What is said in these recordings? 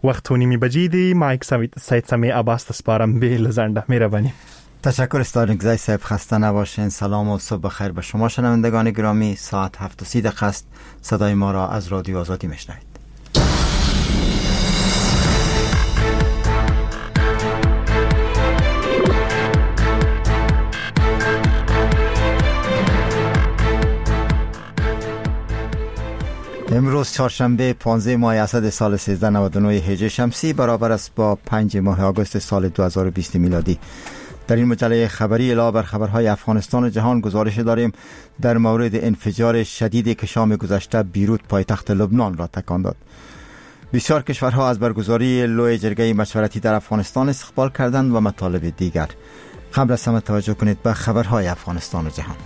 وقت 2:30 دی. مایک سید سمی عباس تسپارم به لزنده. مهربانی. تشکر استاد صاحب. خسته نباشین. سلام و صبح بخیر به شما شنوندگان گرامی. ساعت 7:30 است. صدای ما را از رادیو آزادی میشنوید. امروز چهارشنبه 15 ماه اسد سال 1399 هجری شمسی برابر است با 5 ماه آگوست سال 2020 میلادی. در این مجله خبری علاوه بر خبرهای افغانستان و جهان گزارش داریم در مورد انفجار شدیدی که شام گذشته بیروت پایتخت لبنان را تکان داد. بسیار کشورها از برگزاری لوی جرگه مشورتی در افغانستان استقبال کردند و مطالب دیگر. قبل از همه توجه کنید به خبرهای افغانستان و جهان.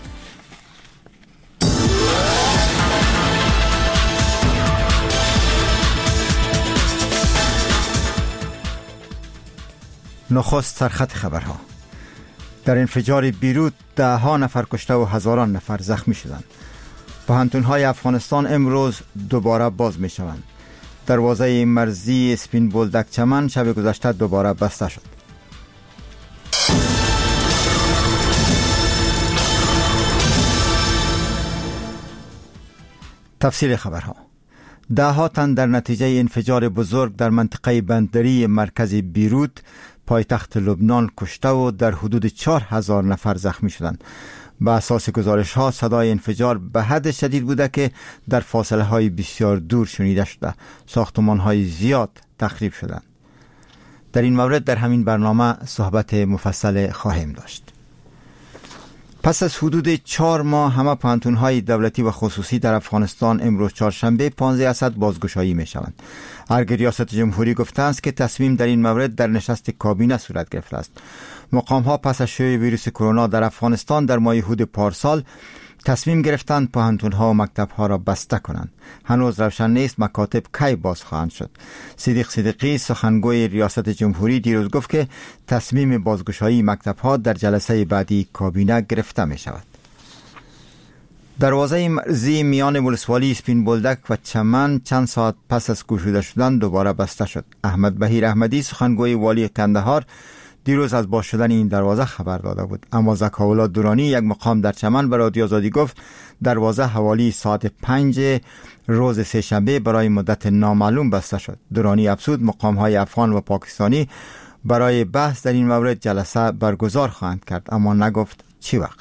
نخست سرخط خبرها. در انفجار بیروت 10 نفر کشته و هزاران نفر زخمی شدند. پوهنتون‌های افغانستان امروز دوباره باز می شوند. دروازه مرزی سپین بولدک چمن شب گذشته دوباره بسته شد. تفصیل خبرها. 10 تن در نتیجه انفجار بزرگ در منطقه بندری مرکزی بیروت پایتخت لبنان کشته و در حدود 4000 نفر زخمی شدند. به اساس گزارش ها صدای انفجار به حد شدید بوده که در فاصله های بسیار دور شنیده شده. ساختمان های زیاد تخریب شدند. در این مورد در همین برنامه صحبت مفصل خواهیم داشت. پس از حدود 4 ماه همه پوهنتون‌های دولتی و خصوصی در افغانستان امروز چهارشنبه 15 اسد بازگشایی می‌شوند. ارگ ریاست جمهوری گفته است که تصمیم در این مورد در نشست کابینه صورت گرفته است. مقام‌ها پس از شیوع ویروس کرونا در افغانستان در ماه اود پارسال تصمیم گرفتند پوهنتون‌ها و مکتب‌ها را بسته کنند. هنوز روشن نیست مکاتب کی باز خواهند شد. صدیق صدیقی سخنگوی ریاست جمهوری دیروز گفت که تصمیم بازگشایی مکتب‌ها در جلسه بعدی کابینه گرفته می شود. دروازه مرزی میان ولسوالی سپین بولدک و چمن چند ساعت پس از گشوده شدن دوباره بسته شد. احمد بهیر احمدی سخنگوی والی قندهار دیروز از باز شدن این دروازه خبر داده بود. اما زکاولا دورانی یک مقام در چمن به رادیو آزادی گفت دروازه حوالی ساعت 5 روز سه‌شنبه برای مدت نامعلوم بسته شد. دورانی افزود مقام‌های افغان و پاکستانی برای بحث در این مورد جلسه برگزار خواهند کرد، اما نگفت چی وقت.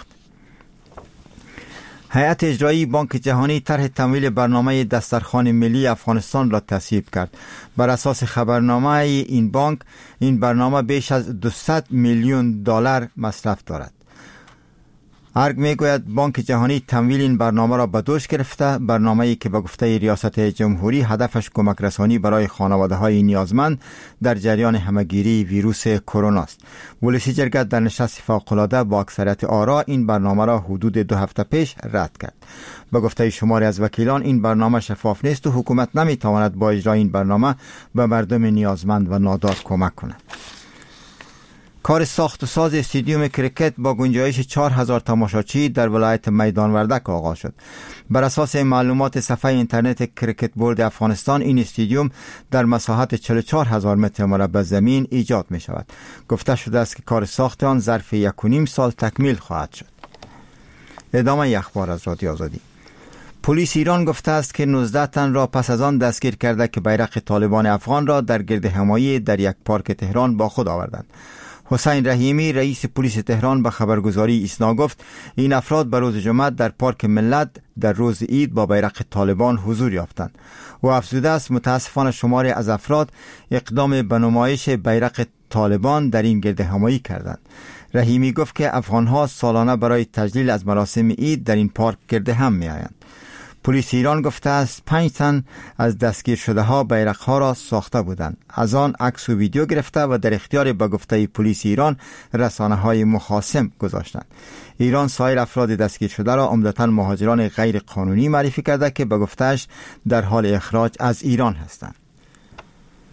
هیئت اجرایی بانک جهانی طرح تمویل برنامه دسترخوان ملی افغانستان را تصویب کرد. بر اساس خبرنامه این بانک این برنامه بیش از 200 میلیون دلار مصرف دارد. ارگ میگوید بانک جهانی تمویل این برنامه را به دوش گرفته. برنامه‌ای که به گفته ریاست جمهوری هدفش کمک رسانی برای خانواده‌های نیازمند در جریان همه‌گیری ویروس کرونا است. ولسی جرگه در نشست فوق‌العاده با اکثریت آرا این برنامه را حدود 2 هفته پیش رد کرد. به گفته شماری از وکیلان این برنامه شفاف نیست و حکومت نمی‌تواند با اجرای این برنامه به مردم نیازمند و نادار کمک کند. کار ساخت و ساز استادیوم کرکت با گنجایش 4000 تماشاچی در ولایت میدان وردک آغاز شد. بر اساس معلومات صفحه اینترنت کرکت بورد افغانستان این استادیوم در مساحت 44000 متر مربع زمین ایجاد می شود. گفته شده است که کار ساخت آن ظرف 1.5 سال تکمیل خواهد شد. ادامه اخبار از رادیو آزادی. پلیس ایران گفته است که 19 تن را پس از آن دستگیر کرده که بیرق طالبان افغان را در گرد همایی در یک پارک تهران با خود آوردند. حسین رحیمی رئیس پلیس تهران به خبرگزاری ایسنا گفت این افراد به روز جمعه در پارک ملت در روز عید با بیرق طالبان حضور یافتند. و افزوده است متاسفانه شماری از افراد اقدام به نمایش بیرق طالبان در این گرد همایی کردند. رحیمی گفت که افغانها سالانه برای تجلیل از مراسم عید در این پارک گرد هم می آیند. پلیس ایران گفته است 5 تن از دستگیر شده ها بیرق ها را ساخته بودند. از آن عکس و ویدیو گرفته و در اختیار به گفته پلیس ایران رسانه های مخاصم گذاشتند. ایران سایر افراد دستگیر شده را عمدتاً مهاجران غیر قانونی معرفی کرده که به گفته‌اش در حال اخراج از ایران هستند.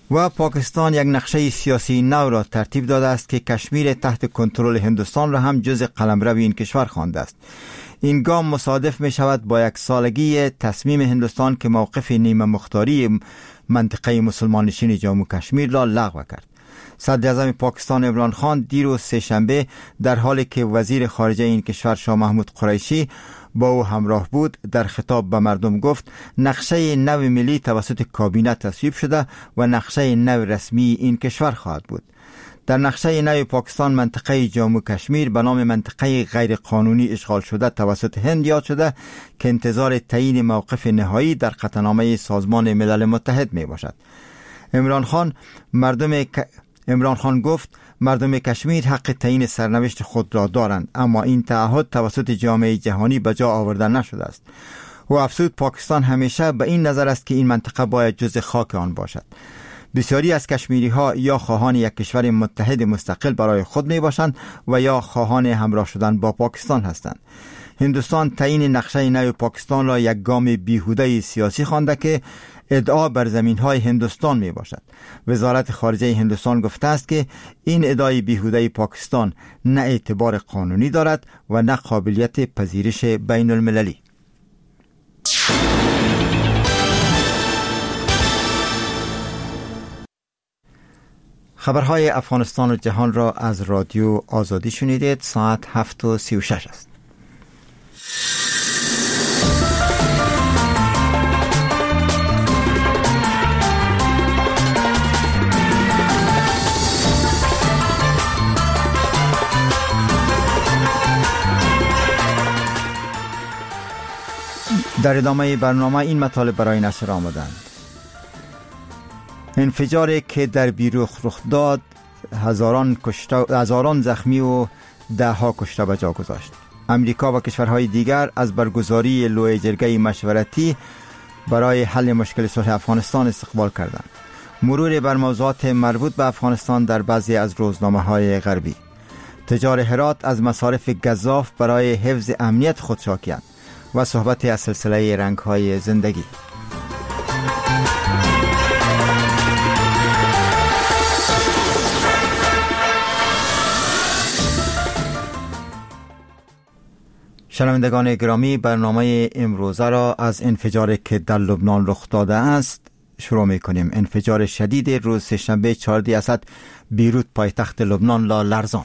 و پاکستان یک نقشه سیاسی نو را ترتیب داده است که کشمیر تحت کنترل هندوستان را هم جز قلمرو این کشور خوانده است. این گام مصادف می شود با یک سالگی تصمیم هندوستان که موقف نیمه مختاری منطقه مسلمان نشین جموں کشمیر را لغو کرد. صدر اعظم پاکستان عمران خان دیروز سه‌شنبه در حالی که وزیر خارجه این کشور شاه محمود قریشی با او همراه بود در خطاب به مردم گفت نقشه نو ملی توسط کابینه تصویب شده و نقشه نو رسمی این کشور خواهد بود. در نقشه نو پاکستان منطقه جموں کشمیر به نام منطقه غیر قانونی اشغال شده توسط هند یاد شده که انتظار تعیین موقف نهایی در قطعنامه سازمان ملل متحد می باشد. عمران خان گفت مردم کشمیر حق تعیین سرنوشت خود را دارند، اما این تعهد توسط جامعه جهانی به جا آورده نشده است. و افزود پاکستان همیشه به این نظر است که این منطقه باید جزء خاک آن باشد. بسیاری از کشمیری ها یا خواهان یک کشور متحد مستقل برای خود می باشند و یا خواهان همراه شدن با پاکستان هستند. هندوستان تعیین نقشه نو پاکستان را یک گام بیهوده سیاسی خوانده که ادعا بر زمین‌های هندوستان می باشد. وزارت خارجه هندوستان گفته است که این ادعای بیهوده پاکستان نه اعتبار قانونی دارد و نه قابلیت پذیرش بین المللی. خبرهای افغانستان و جهان را از رادیو آزادی شنیدید. ساعت 7:36 است. در ادامه برنامه این مطالب برای نشر آمدند. انفجاری که در بیروت رخ داد هزاران زخمی و ده‌ها کشته به جا گذاشت. امریکا و کشورهای دیگر از برگزاری لوی جرگه مشورتی برای حل مشکل صلح افغانستان استقبال کردند. مرور بر موضوعات مربوط به افغانستان در بعضی از روزنامه‌های غربی. تجار هرات از مصارف گزاف برای حفظ امنیت خود شاکی‌اند و صحبت از سلسله رنگ‌های زندگی. شنوندگان گرامی، برنامه امروزه را از انفجاری که در لبنان رخ داده است شروع می‌کنیم. انفجار شدید روز سه‌شنبه 14 اسد بیروت پایتخت لبنان را لرزاند.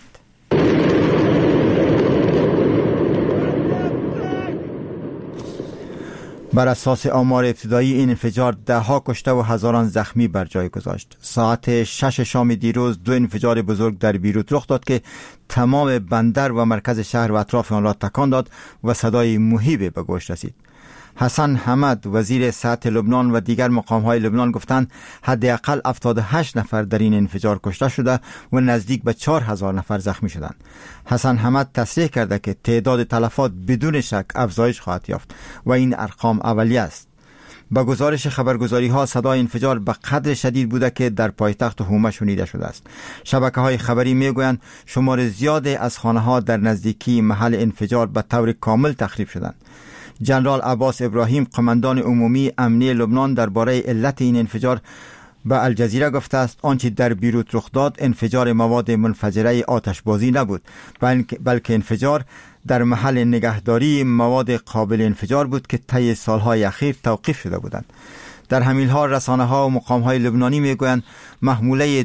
بر اساس آمار ابتدایی این انفجار ده‌ها کشته و هزاران زخمی بر جای گذاشت. ساعت 6 شام دیروز دو انفجار بزرگ در بیروت رخ داد که تمام بندر و مرکز شهر و اطراف آن را تکان داد و صدای مهیب به گوش رسید. حسن حمد وزیر صحت لبنان و دیگر مقام‌های لبنان گفتند حداقل 78 نفر در این انفجار کشته شده و نزدیک به 4000 نفر زخمی شدند. حسن حمد تصریح کرده که تعداد تلفات بدون شک افزایش خواهد یافت و این ارقام اولیه است. با گزارش خبرگزاری‌ها صدای انفجار به قدر شدید بوده که در پایتخت حومه شنیده شده است. شبکه‌های خبری می‌گویند شمار زیادی از خانه‌ها در نزدیکی محل انفجار به طور کامل تخریب شدند. جنرال عباس ابراهیم قماندان عمومی امنیه لبنان درباره علت این انفجار به الجزیره گفته است آنچه در بیروت رخ داد انفجار مواد منفجره آتشبازی نبود، بلکه انفجار در محل نگهداری مواد قابل انفجار بود که طی سالهای اخیر توقیف شده بودند. در همین حال رسانه‌ها و مقام‌های لبنانی میگویند محموله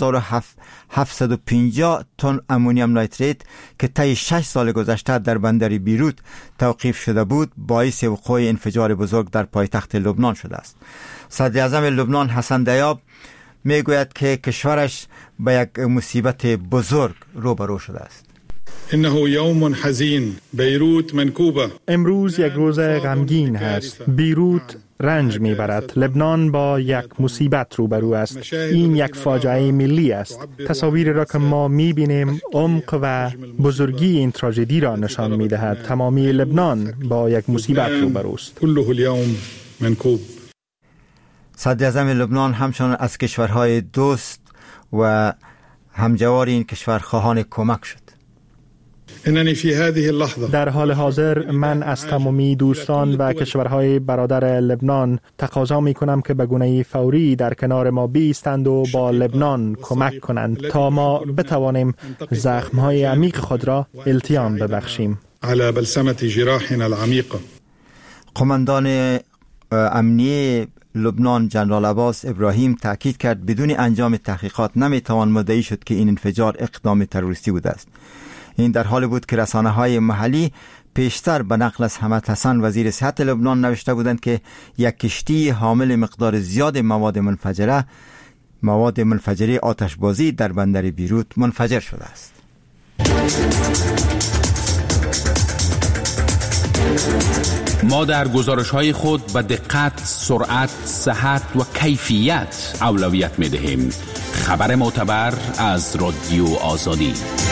2750 تن امونیوم نیتریت که طی 6 سال گذشته در بندر بیروت توقیف شده بود باعث وقوع انفجار بزرگ در پایتخت لبنان شده است. صدر اعظم لبنان حسن دیاب میگوید که کشورش به یک مصیبت بزرگ روبرو شده است. انه یوم حزین بیروت منکوبه. امروز یک روز غمگین است. بیروت رنج میبرد. لبنان با یک مصیبت روبرو است. این یک فاجعه ملی است. تصاویر را که ما میبینیم عمق و بزرگی این تراژدی را نشان میدهد. تمامی لبنان با یک مصیبت روبرو است. کله اليوم منکوب. صدر اعظم لبنان همچنان از کشورهای دوست و همجوار این کشور خواهان کمک شد. إنني في هذه اللحظة در حال حاضر من از تمامی دوستان و کشورهای برادر لبنان تقاضا می کنم که به گونه فوری در کنار ما بایستند و با لبنان کمک کنند تا ما بتوانیم زخمهای عمیق خود را التیام ببخشیم. على بلسمة جراحنا العميقة. قماندان امنیه لبنان جنرال عباس ابراهیم تاکید کرد بدون انجام تحقیقات نمیتوان مدعی شد که این انفجار اقدام تروریستی بوده است. این در حالی بود که رسانه‌های محلی پیشتر به نقل از حمد حسن وزیر صحت لبنان نوشته بودند که یک کشتی حامل مقدار زیاد مواد منفجره آتشبازی در بندر بیروت منفجر شده است. ما در گزارش‌های خود به دقت، سرعت، صحت و کیفیت اولویت می‌دهیم. خبر معتبر از رادیو آزادی.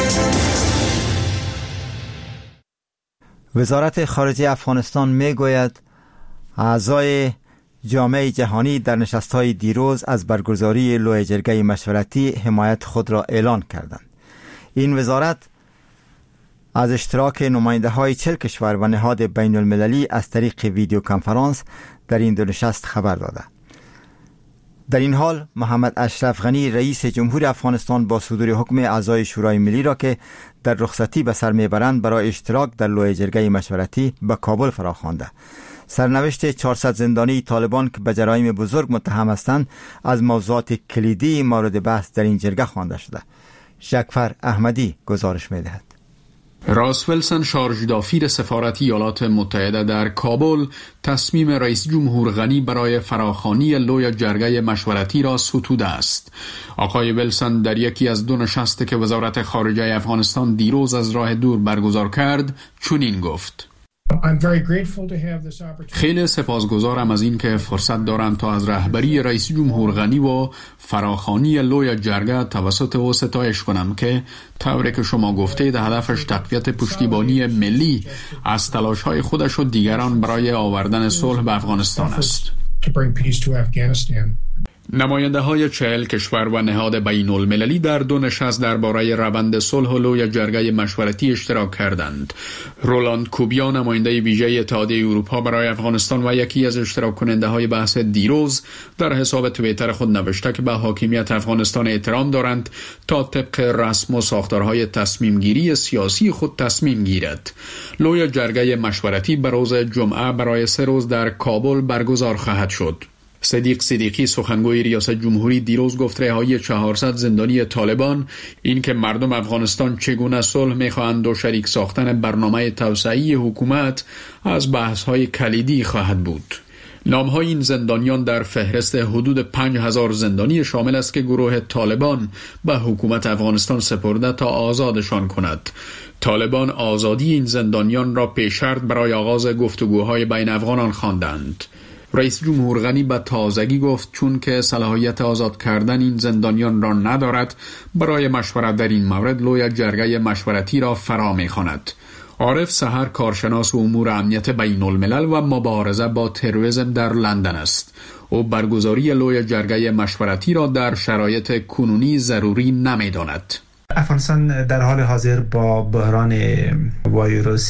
وزارت خارجه افغانستان میگوید اعضای جامعه جهانی در نشست‌های دیروز از برگزاری لوی جرگه مشورتی حمایت خود را اعلان کردند. این وزارت از اشتراک نماینده‌های 40 کشور و نهاد بین المللی از طریق ویدیو کنفرانس در این دو نشست خبر داده. در این حال محمد اشرف غنی رئیس جمهور افغانستان با صدور حکم اعضای شورای ملی را که در رخصتی به سر میبرند برای اشتراک در لوی جرگه مشورتی به کابل فراخوانده. سرنوشت 400 زندانی طالبان که به جرایم بزرگ متهم هستند از موضوعات کلیدی مورد بحث در این جرگه خوانده شده. شکفر احمدی گزارش می‌دهد. راس ویلسون شارژدافیر سفارت ایالات متحده در کابل تصمیم رئیس جمهور غنی برای فراخوانی لوی جرگه مشورتی را ستوده است. آقای ویلسون در یکی از دو نشستی که وزارت خارجه افغانستان دیروز از راه دور برگزار کرد چنین گفت: خیلی سپاسگزارم از این که فرصت دارم تا از رهبری رئیس جمهور غنی و فراخوانی لوی جرگه توسط او ستایش کنم که طوری که شما گفتید هدفش تقویت پشتیبانی ملی از تلاش‌های خودش و دیگران برای آوردن صلح به افغانستان است. نماینده های 40 کشور و نهاد بین المللی در دو نشست درباره روند صلح و لوی جرگه مشورتی اشتراک کردند. رولاند کوبیا نماینده ویژه اتحادیه اروپا برای افغانستان و یکی از اشتراک کننده های بحث دیروز در حساب توییتر خود نوشته که به حاکمیت افغانستان احترام دارند تا طبق رسم و ساختارهای تصمیم گیری سیاسی خود تصمیم گیرد. لوی جرگه مشورتی به روز جمعه برای 3 روز در کابل برگزار خواهد شد. صدیق صدیقی سخنگوی ریاست جمهوری دیروز گفت رهایی 400 زندانی طالبان این که مردم افغانستان چگونه صلح می‌خواهند و شریک ساختن برنامه توسعه‌ای حکومت از بحث‌های کلیدی خواهد بود. نام‌های این زندانیان در فهرست حدود 5000 زندانی شامل است که گروه طالبان به حکومت افغانستان سپرده تا آزادشان کند. طالبان آزادی این زندانیان را پیش شرط برای آغاز گفتگوهای بین افغانان خواندند. رئیس جمهور غنی به تازگی گفت چون که صلاحیت آزاد کردن این زندانیان را ندارد برای مشورت در این مورد لوی جرگه مشورتی را فرا می‌خواند. عارف سحر کارشناس امور امنیت بین الملل و مبارزه با تروریسم در لندن است. او برگزاری لوی جرگه مشورتی را در شرایط کنونی ضروری نمی‌داند. افغانستان در حال حاضر با بحران ویروس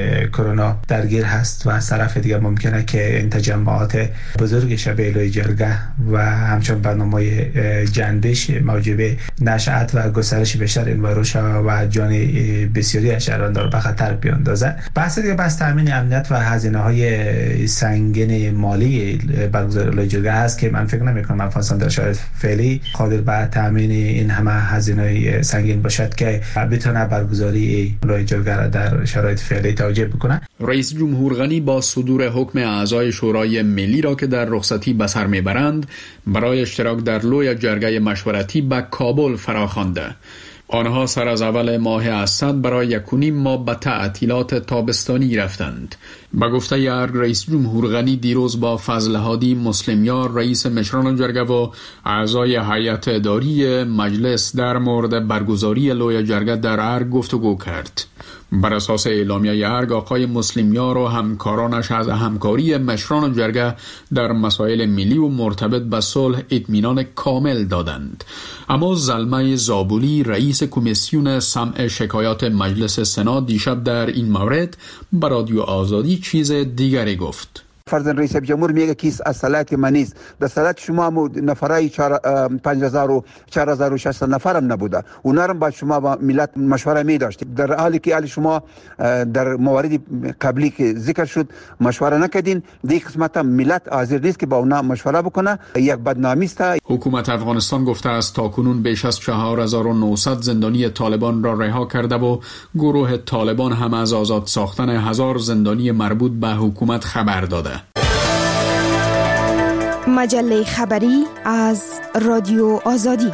کرونا درگیر هست و از طرف دیگر ممکنه که این تجمعات بزرگ شبیه لوی جرگه و همچنین برنامه جنبش موجب نشأت و گسترش بیشتر این ویروس و جان بسیاری از شهروندان را به خطر بیاندازه. بحث دیگر بحث تامین امنیت و هزینه‌های سنگین مالی برگزاری لوی جرگه است که من فکر نمی‌کنم افغانستان در شرایط فعلی قادر به تامین این همه هزینه‌های سنگین باشد که بتونه برگزاری لوی جرگه را در شرایط فعلی توجیه بکنه. رئیس جمهور غنی با صدور حکم اعضای شورای ملی را که در رخصتی به سر میبرند برای اشتراک در لوی جرگه مشورتی به کابل فراخوانده. آنها سر از اول ماه اسد برای 1.5 ماه به تعطیلات تابستانی رفتند. با گفته ارگ رئیس جمهور غنی دیروز با فضل هادی مسلمیار رئیس مشران جرگه و اعضای هیئت اداری مجلس در مورد برگزاری لوی جرگه در ارگ گفتگو کرد. بر اساس اعلامیه ارگ، آقای مسلمیار و همکارانش از همکاری مشران جرگه در مسائل ملی و مرتبط به صلح اطمینان کامل دادند. اما زلمه زابولی، رئیس کمیسیون سمع شکایات مجلس سنا، دیشب در این مورد به رادیو آزادی چیز دیگری گفت. فرزند رئیس جمهور میگه که از صلاحیت من نیست. در صلاحیت شما نفرای 5000 و 4600 نفرم نبوده. اونا هم با شما با ملت مشوره می داشتید. در حالی که شما در موارد قبلی که ذکر شد مشوره نکردین، دیگه قسمت ملت حاضر نیست که با اونا مشوره بکنه. یک بدنامی است. حکومت افغانستان گفته است تاکنون بیش از 4900 زندانی طالبان را رها کرده و گروه طالبان هم از آزاد ساختن 1000 زندانی مربوط به حکومت خبر داده. مجله خبری از رادیو آزادی.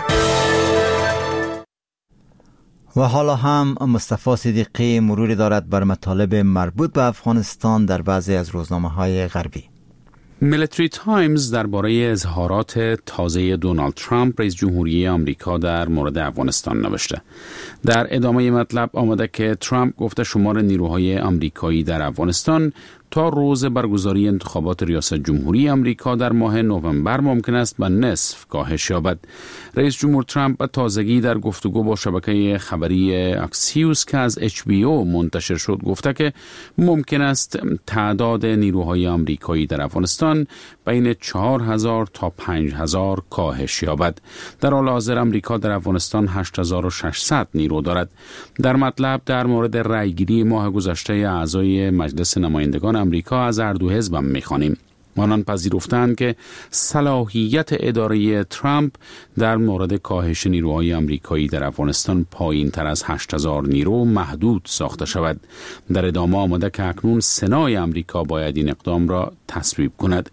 و حالا هم مصطفی صدیقی مرور دارد بر مطالب مربوط به افغانستان در بعضی از روزنامه‌های غربی. میلیتری تایمز درباره اظهارات تازه دونالد ترامپ رئیس جمهوری آمریکا در مورد افغانستان نوشته. در ادامه مطلب آمده که ترامپ گفته شمار نیروهای آمریکایی در افغانستان تا روز برگزاری انتخابات ریاست جمهوری آمریکا در ماه نوامبر ممکن است به نصف کاهش یابد. رئیس جمهور ترامپ به تازگی در گفتگو با شبکه خبری اکسیوس که از HBO منتشر شد گفته که ممکن است تعداد نیروهای آمریکایی در افغانستان بین 4000 تا 5000 کاهش یابد. در حال حاضر آمریکا در افغانستان 8600 نیرو دارد. در مطلب در مورد رأیگیری ماه گذشته اعضای مجلس نمایندگان آمریکا از هر دو حزب می‌خوانیم. آنان پذیرفتند که صلاحیت اداره ترامپ در مورد کاهش نیروهای آمریکایی در افغانستان پایین تر از 8000 نیرو محدود ساخته شود. در ادامه آمده که اکنون سنای آمریکا باید این اقدام را تصویب کند.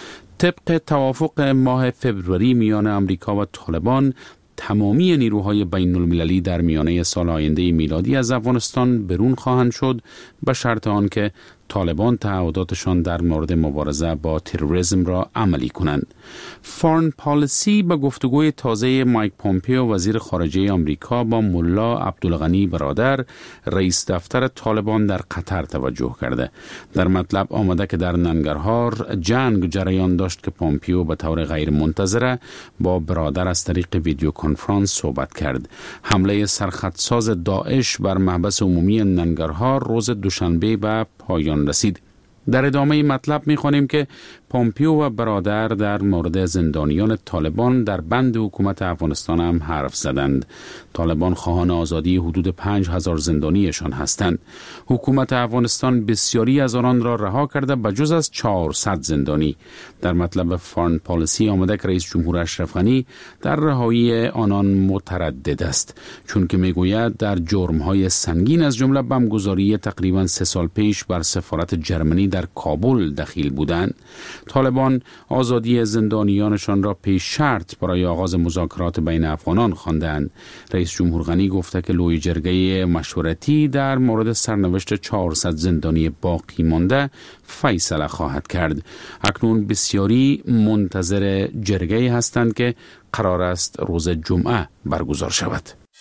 طبق توافق ماه فوریه میان آمریکا و طالبان، تمامی نیروهای بین المللی در میانه سال آینده میلادی از افغانستان برون خواهند شد به شرط آنکه طالبان تعهداتشان در مورد مبارزه با تروریسم را عملی کنند. فارن پالیسی به گفتگوی تازه مایک پومپیو وزیر خارجه آمریکا با ملا عبدالغنی برادر رئیس دفتر طالبان در قطر توجه کرده. در مطلب آمده که در ننگرهار جنگ جریان داشت که پومپیو به طور غیر منتظره با برادر از طریق ویدیو کنفرانس صحبت کرد. حمله سرخطساز داعش بر محبس عمومی ننگرهار روز دوشنبه به پایان رسید. در ادامه مطلب می‌خوانیم که پومپیو و برادر در مورد زندانیان طالبان در بند حکومت افغانستان هم حرف زدند. طالبان خواهان آزادی حدود 5000 زندانیشان هستند. حکومت افغانستان بسیاری از آنان را رها کرده بجز از 400 زندانی. در مطلب فارن پالیسی آمده که رئیس جمهور اشرف غنی در رهایی آنان متردد است، چون که میگوید در جرم‌های سنگین از جمله بمبگذاری تقریباً 3 سال پیش بر سفارت جرمنی در کابل دخیل بودند. طالبان آزادی زندانیانشان را پیش شرط برای آغاز مذاکرات بین افغانان خواندند. رئیس جمهور غنی گفته که لوی جرگه مشورتی در مورد سرنوشت 400 زندانی باقی مانده فیصله خواهد کرد. اکنون بسیاری منتظر جرگه هستند که قرار است روز جمعه برگزار شود.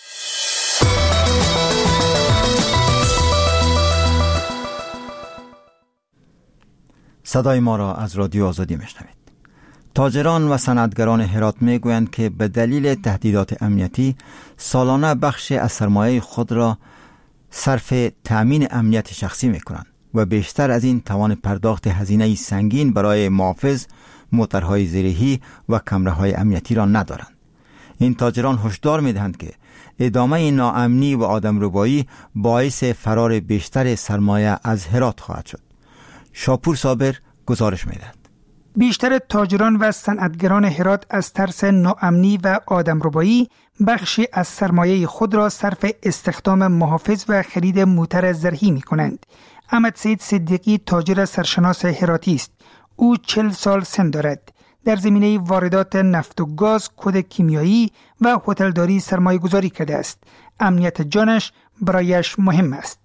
صدای ما را از رادیو آزادی میشنوید. تاجران و صنعتگران هرات میگویند که به دلیل تهدیدات امنیتی سالانه بخش از سرمایه خود را صرف تأمین امنیت شخصی میکنند و بیشتر از این توان پرداخت هزینه سنگین برای محافظ، موترهای زیرهی و کمره‌های امنیتی را ندارند. این تاجران هشدار میدهند که ادامه ناامنی و آدمربایی باعث فرار بیشتر سرمایه از هرات خواهد شد. شاپور صابر گزارش می‌دهد. بیشتر تاجران و صنعتگران هرات از ترس ناامنی و آدمربایی بخشی از سرمایه خود را صرف استخدام محافظ و خرید موتر زرهی می‌کنند. احمد سید صدیقی تاجر سرشناس هراتی است. او 40 سال سن دارد. در زمینه واردات نفت و گاز، کود کیمیایی و هتلداری سرمایه گذاری کرده است. امنیت جانش برایش مهم است.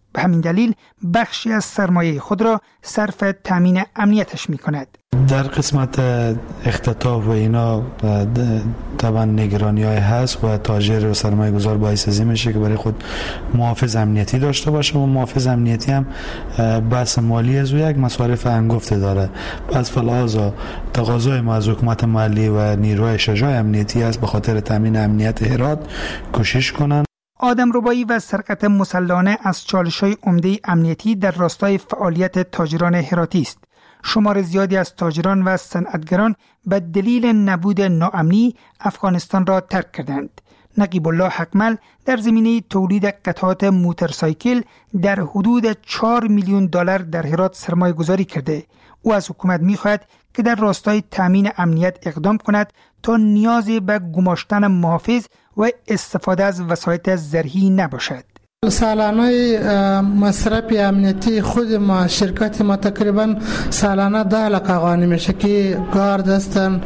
به همین دلیل بخشی از سرمایه خود را صرف تامین امنیتش می کند. در قسمت اختطاف و اینا طبعا نگرانی های هست و تاجر و سرمایه گذار باعث ازی میشه که برای خود محافظ امنیتی داشته باشه و محافظ امنیتی هم بحث مالی از یک مصارف هنگفته داره. پس فلحاظا تقاضای ما از حکومت محلی و نیروهای شجاع امنیتی است به خاطر تامین امنیت هرات کوشش کنن. آدمربایی و سرقت مسلحانه از چالش‌های عمده امنیتی در راستای فعالیت تاجران هراتی است. شمار زیادی از تاجران و صنعتگران به دلیل نبود ناامنی افغانستان را ترک کردند. نقیب الله حکمل در زمینه تولید قطعات موتورسایکل در حدود 4 میلیون دلار در هرات سرمایه گذاری کرده. او از حکومت می‌خواهد که در راستای تامین امنیت اقدام کند تا نیازی به گماشتن محافظ و استفاده از وسایط زرهی نباشد. سالانه مصرف امنیتی خود ما شرکت ما تقریبا سالانه 10 لک افغانی میشه که گارد هستن،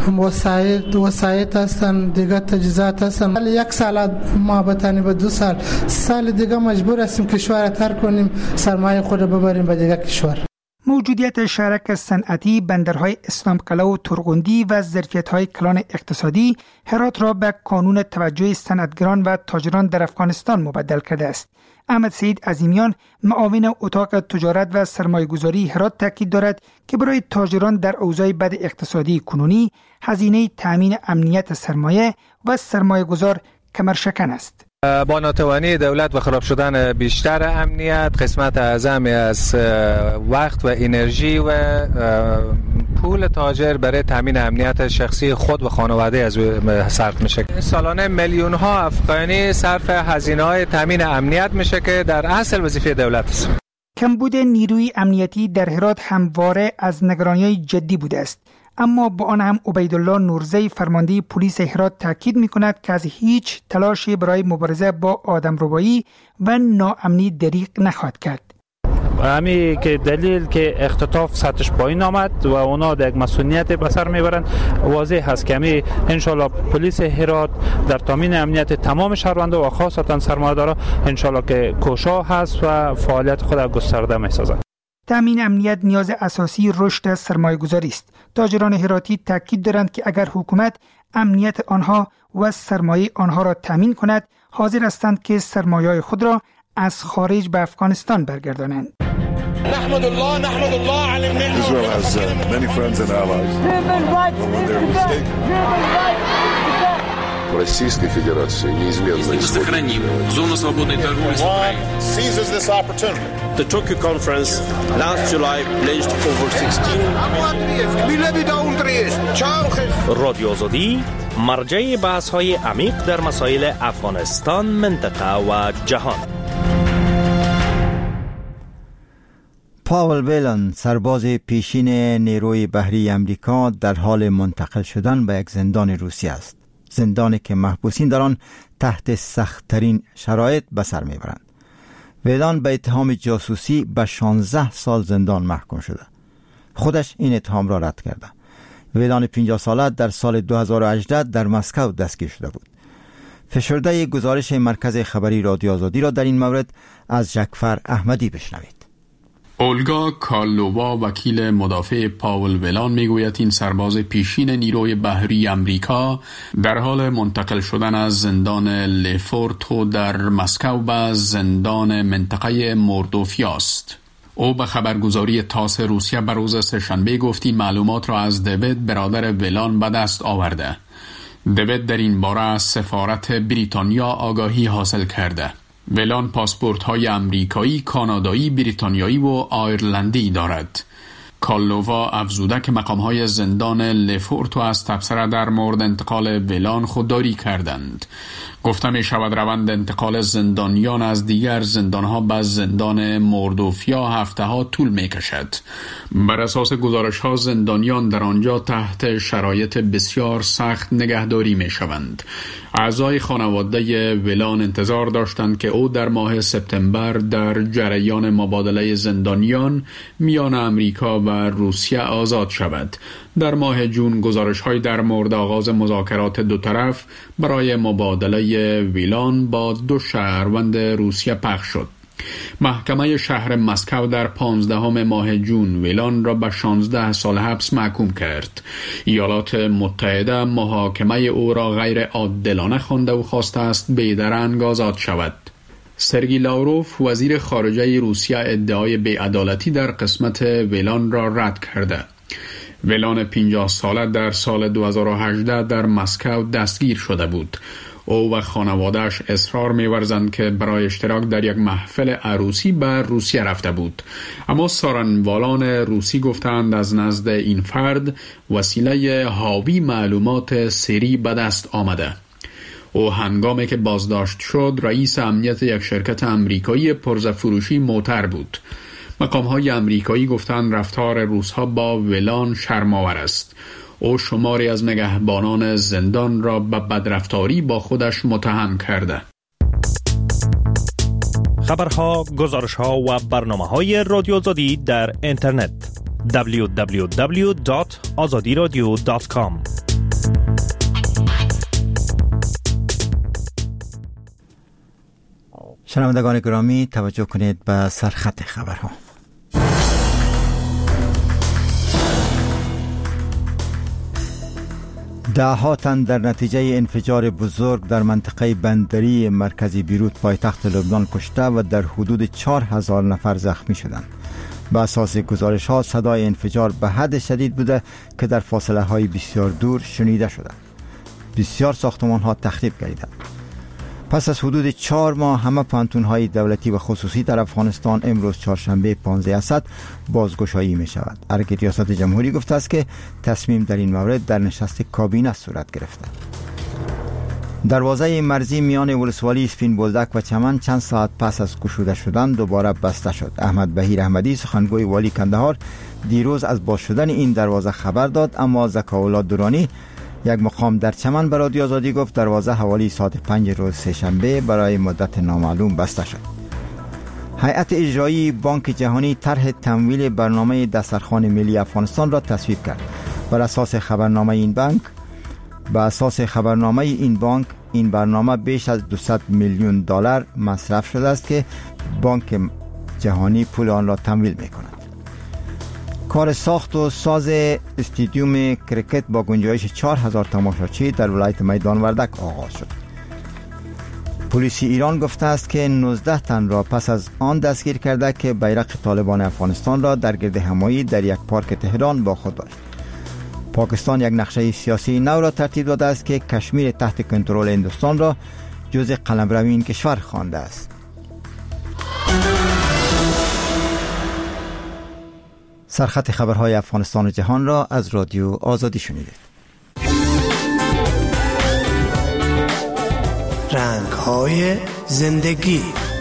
وسایط هستن، دیگه تجهیزات هستن. یک سال ما بتانی به 2 سال دیگه مجبور هستیم کشور ترک کنیم، سرمایه خود ببریم به دیگه کشور. موجودیت شرک صنعتی، بندرهای اسلام قلعه و ترغندی و ظرفیت‌های کلان اقتصادی هرات را به کانون توجه صنعتگران و تاجران در افغانستان مبدل کرده است. احمد سعید عظیمیان، معاون اتاق تجارت و سرمایه‌گذاری هرات تاکید دارد که برای تاجران در اوضاع بد اقتصادی کنونی هزینه تامین امنیت سرمایه و سرمایه‌گذار کمرشکن است. با ناتوانی دولت و خراب شدن بیشتر امنیت، قسمت اعظمی از وقت و انرژی و پول تاجر برای تامین امنیت شخصی خود و خانواده از صرف میشه. سالانه میلیون ها افغانی صرف هزینه های تامین امنیت میشه که در اصل وظیفه دولت است. کمبود نیروی امنیتی در هرات همواره از نگرانی جدی بوده است. اما با آن هم عبیدالله نورزی، فرمانده پلیس هرات، تاکید می‌کند که از هیچ تلاشی برای مبارزه با آدمربایی و ناامنی دریغ نخواهد کرد. همین که دلیل که اختطاف سطحش پایین آمد و اونا در یک مسئولیت به سر میبرند، واضح هست که همین انشالله پلیس هرات در تامین امنیت تمام شهروندا و خاصتا سرمایه‌دارا انشالله که کوشا هست و فعالیت خود گسترده می‌سازد. تامین امنیت نیاز اساسی رشد سرمایه‌گذاری است. تاجران هراتی تاکید دارند که اگر حکومت امنیت آنها و سرمایه آنها را تامین کند، حاضر هستند که سرمایه خود را از خارج به افغانستان برگردانند. نحمد الله على النعمة. Israel has many friends and allies. В Российской Федерации неизменно сохраним зону свободной торговли с Украиной. Seizes this opportunity. The Tokyo conference last July pledged over 16 رادیو آزادی مرجع بحث‌های عمیق در مسائل افغانستان، منطقه و جهان. پاول ولان، سرباز پیشین نیروی بحری امریکا، در حال منتقل شدن به یک زندان روسی است. زندانی که محبوسین در آن تحت سخت‌ترین شرایط به سر میبرند. ولان به اتهام جاسوسی به 16 سال زندان محکوم شده. خودش این اتهام را رد کرده. ولان 50 ساله در سال 2018 در مسکو دستگیر شده بود. فشرده گزارش مرکز خبری رادیو آزادی را در این مورد از جعفر احمدی بشنوید. اولگا کارلووا، وکیل مدافع پاول ولان، میگوید این سرباز پیشین نیروی بحری امریکا در حال منتقل شدن از زندان لفورتو در مسکو به زندان منطقه موردوفیا است. او به خبرگزاری تاس روسیه بر روز سه‌شنبه گفت این معلومات را از دیوید، برادر ولان، به دست آورده. دیوید در این باره از سفارت بریتانیا آگاهی حاصل کرده. ولان پاسپورت های امریکایی، کانادایی، بریتانیایی و آیرلندی دارد. کالووا افزوده که مقام های زندان لفورتو از تبصره در مورد انتقال ولان خودداری کردند. گفته می شود روند انتقال زندانیان از دیگر زندانها به زندان موردوفیا هفته ها طول می کشد. بر اساس گزارش ها زندانیان در آنجا تحت شرایط بسیار سخت نگهداری می شوند. اعضای خانواده ولان انتظار داشتند که او در ماه سپتامبر در جریان مبادله زندانیان میان امریکا و روسیه آزاد شود. در ماه جون گزارش‌های در مورد آغاز مذاکرات دو طرف برای مبادله ولان با 2 شهروند روسیه پخش شد. محکمه شهر مسکو در 15 ماه جون ویلان را به 16 سال حبس محکوم کرد. ایالات متحده محاکمه او را غیر عادلانه خوانده و خواسته است بی‌درنگ آزاد شود. سرگئی لاوروف وزیر خارجه روسیه ادعای بی‌عدالتی در قسمت ویلان را رد کرده. ویلان 50 ساله در سال 2018 در مسکو دستگیر شده بود. او و خانواده‌اش اصرار می‌ورزند که برای اشتراک در یک محفل عروسی به روسیه رفته بود، اما سارنوالان روسی گفتند از نزد این فرد وسیله حاوی معلومات سری به دست آمده. او هنگامی که بازداشت شد رئیس امنیت یک شرکت امریکایی پرزه‌فروشی معتبر بود. مقام‌های امریکایی گفتند رفتار روس‌ها با ویلان شرم‌آور است. او شماری از نگهبانان زندان را به بدرفتاری با خودش متهم کرده. خبرها، گزارش‌ها و برنامه‌های رادیو آزادی در اینترنت www.azadiradio.com. شنوندگان گرامی توجه کنید به سرخط خبرها. ده‌ها تن در نتیجه انفجار بزرگ در منطقه بندری مرکزی بیروت پایتخت لبنان کشته و در حدود 4000 نفر زخمی شدند. به اساس گزارش‌ها صدای انفجار به حد شدید بوده که در فاصله‌های بسیار دور شنیده شده. بسیار ساختمان‌ها تخریب گردیدند. پس از حدود 4 ماه همه پانتون‌های دولتی و خصوصی در افغانستان امروز چهارشنبه 15 اسد بازگشایی می شود. ارگ ریاست جمهوری گفته است که تصمیم در این مورد در نشست کابینه صورت گرفته. دروازه مرزی میان ولسوالی اسپین بولدک و چمن چند ساعت پس از گشوده شدن دوباره بسته شد. احمد بهیر احمدی سخنگوی والی کندهار دیروز از باز شدن این دروازه خبر داد، اما زکاولا دورانی یک مقام در چمن به رادیو آزادی گفت دروازه حوالی ساعت 5 روز سه‌شنبه برای مدت نامعلوم بسته شد. هیئت اجرایی بانک جهانی طرح تمویل برنامه دسترخوان ملی افغانستان را تصویب کرد. بر اساس خبرنامه این بانک این برنامه بیش از 200 میلیون دلار مصرف شده است که بانک جهانی پول آن را تمویل می‌کند. کار ساخت و ساز استادیوم کرکت با گنجایش 4000 تماشاچی در ولایت میدان وردک آغاز شد. پلیس ایران گفته است که 19 تن را پس از آن دستگیر کرده که بیرق طالبان افغانستان را در گرد همایی در یک پارک تهران با خود داشت. پاکستان یک نقشه سیاسی نو را ترتیب داده است که کشمیر تحت کنترل هندوستان را جزء قلمرو این کشور خوانده است. سرخط خبرهای افغانستان و جهان را از رادیو آزادی شنیدید. رنگ‌های زندگی.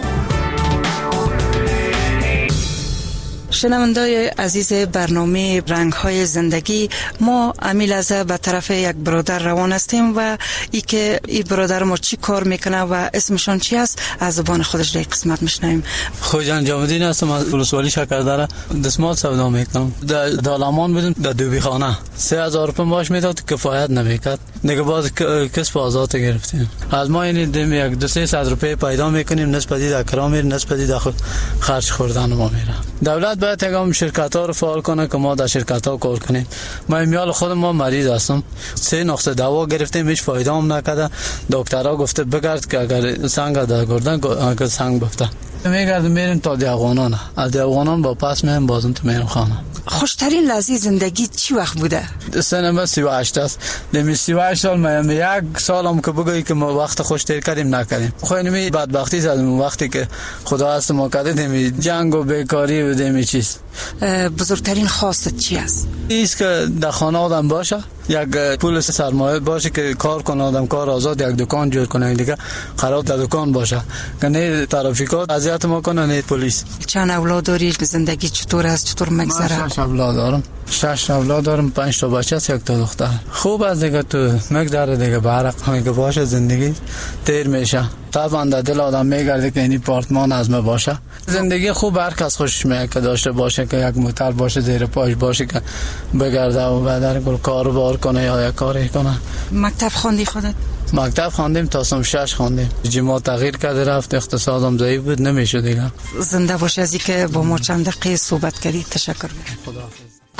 شنوندای عزیز برنامه رنگ‌های زندگی، ما امیل از به طرف یک برادر روان هستیم و ای که این برادر ما چی کار میکنه و اسمشان چی است از زبان خودش در قسمت میشنویم. خوجان جامدین هستم، از ولسوالی شکردره دستمال سودا میکنم. در دالامان بودیم در دوبیخانه 3000 روپیه معاش میداد، کفایت نمیکرد. دیگه باز کسب آزاد گرفتیم. از ما این دیم یک 200 روپیه پیدا میکنیم، نسبتی در کرام میره، نسبتی در خرج خوردن ما میره. دولت باید تگام شرکت ها رو فعال کنه که ما در شرکت ها کار کنیم. ما میال خود ما مریض هستم، 3 نقطه دوا گرفتیم، هیچ فایده هم نکرده. دکترها گفته بگرد که اگر سنگ در گردن اگر سنگ بفته میگردیم میریم تا دیوانان، از دیوانان با پس میریم بازم تو میریم خانه. خوشترین لحظه زندگی چی وقت بوده؟ سنم 38 است. دمی 38 سال من یک سالم که بگویی که ما وقت خوش تیر کردیم نکردیم. خوینمی بدبختی زدیم وقتی که خدا هست ما کردیم جنگ و بیکاری و دمی چیز. بزرگترین خواست چی است؟ ایست که در خانه آدم باشه، یک پول سرمایه باشه که کار کنه، آدم کار آزاد، یک دکان جور کنه، دیگه قرار در دکان باشه که نه ترافیکات اذیت ما کنه نه پلیس. چند اولاد داری؟ زندگی چطور است؟ چطور مگذره؟ 6 اولاد دارم. 6 اولاد دارم، 5 تا بچه است، 1 تا دختر. خوب است دیگه، تو مگذره دیگه، برق میگه باشه زندگی تیر میشه. طبعا در دل آدم میگرده که این آپارتمان از ما باشه. زندگی خوب هر کس خوشش میاد که داشته باشه، که یک موتر باشه زیر پاش باشه که بگرده و بعد کار بار کنه یا یک کاری کنه. مکتب خواندی خودت؟ مکتب خواندیم تا سم 6 خواندیم. جماعت تغییر کرده رفت، اقتصادم ضعیف بود، نمیشه دیگه. زنده باش از اینکه با ما چند دقیقه صحبت کردید. تشکر. خداحافظ.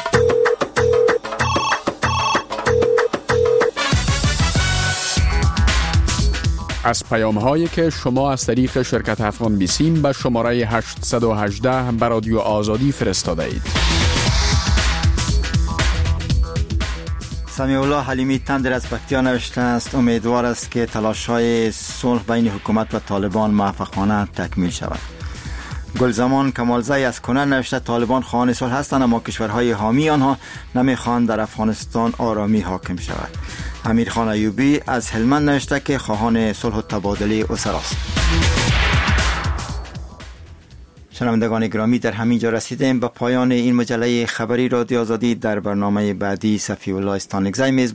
از پیام‌هایی که شما از طریق شرکت افغان بیسیم به شماره 818 به رادیو آزادی فرستاده اید. سمیع الله حلیمی تندر از پکتیا نوشته است امیدوار است که تلاش‌های صلح بین حکومت و طالبان موفقانه تکمیل شود. گلزمان کمالزی از کنن نوشته طالبان خواهان صلح هستند اما کشورهای حامی آنها نمیخواهند در افغانستان آرامی حاکم شود. امیرخان ایوبی از هلمند نوشته که خواهان صلح و تبادله اسراست. شنوندگان گرامی، در همین جا رسیدیم به پایان این مجله خبری رادیو آزادی. در برنامه بعدی صفی الله استانگزی